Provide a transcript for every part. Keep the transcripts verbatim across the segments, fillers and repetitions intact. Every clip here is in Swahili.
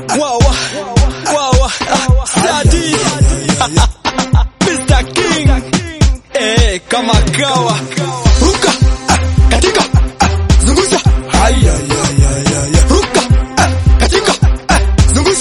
Wawa, wawa, Sadi, Mister King, eh, kama kawa. Ruka, katika, zungusha. Haya, ya, ya, ya, ya. Ruka, katika, zungusha.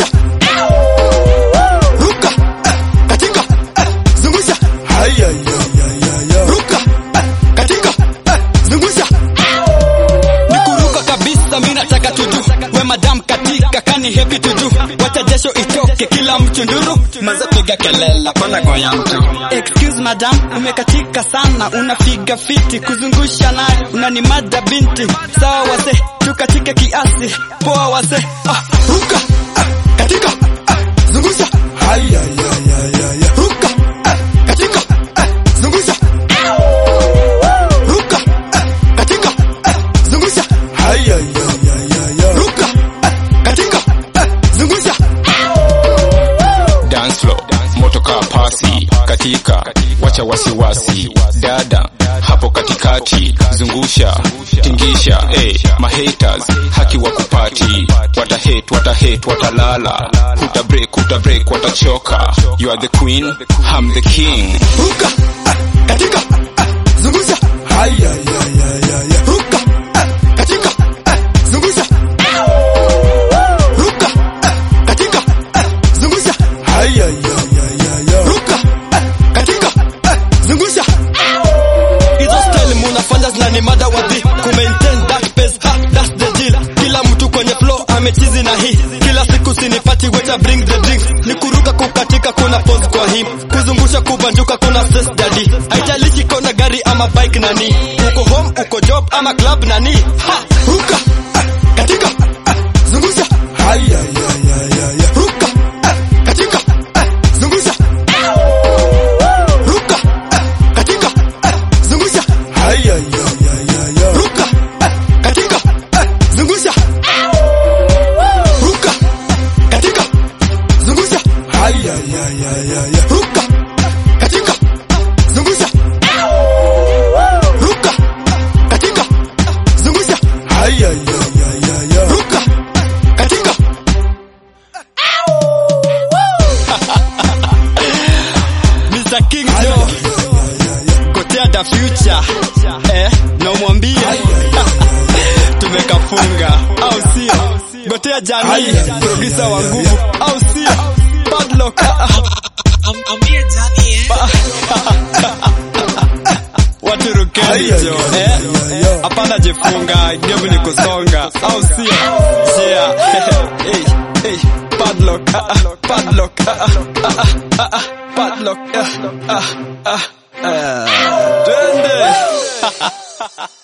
Ruka, katika, zungusha. Haya, ya, ya, ya, ya. Ruka, katika, zungusha. Nikuruka kabisa, mimi nataka tuju. We madam katika, kani happy tuju. Wacha jasho itoke kila mchunduru. Maza piga kelele, pana kwa ya mtu. Excuse madam, umekatika sana, unafiga fiti kuzungusha naye, unanimada binti. Sawa wase, tukatike kiasi, poa wase. Ah, ruka, katika, zungusha. Haya, ya, ya, ya, ya. Ruka, katika, zungusha. Ruka, katika, zungusha. Haya, ya, ya, ya, ya. Ruka, katika, zungusha. Dance floor, motoka pasi, katika, wacha wasiwasi, dada, hapo katikati, zungusha, tingisha, eh, mahaters, haki wa kupati, wata hate, wata hate, watalala, huta break, huta break, watachoka, you are the queen, I'm the king. Ruka, katika, zungusha. Haya, ya, ya, ya, ya. Ruka, katika, zungusha. Ruka, katika, zungusha. Haya, ya, ya, ya, ya. Ruka, katika, zungusha. Hizo style munafanya zinanimada wadhi. Kumaintain that pace, ha, that's the deal. Kila mtu kwenye flow amechizi na hii. Kila siku sinipati waiter bring the drinks. Nikuruka kukatika kuna pose kwa him. Kuzungusha kubanjuka kuna stress daddy. Haijalishi kona gari ama bike nani. Uko home, uko job ama club nani. Ha! Ruka, katika, zungusha. Haya, ya, ya, ya, ya. Ruka, katika, zungusha. Ruka, katika, zungusha. Haya, ya, ya, ya, ya. Ruka, katika, zungusha. Ruka, katika, zungusha. Haya, ya, ya, ya, ya. Ruka, katika, zungusha. Ruka, katika, zungusha. Haya, ya, ya, ya, ya. Ruka, katika. Mister King Joe, gotea the future. Eh, na umwambie tumekafunga au sio? Gotea Jani, producer wa nguvu au sio? Padlock. Ambia Jani eh. Watu rukeni jo, eh? Hapana jifunga, game ni kusonga au sio? Yeah. Hey, hey, padlock, padlock, padlock. Twende.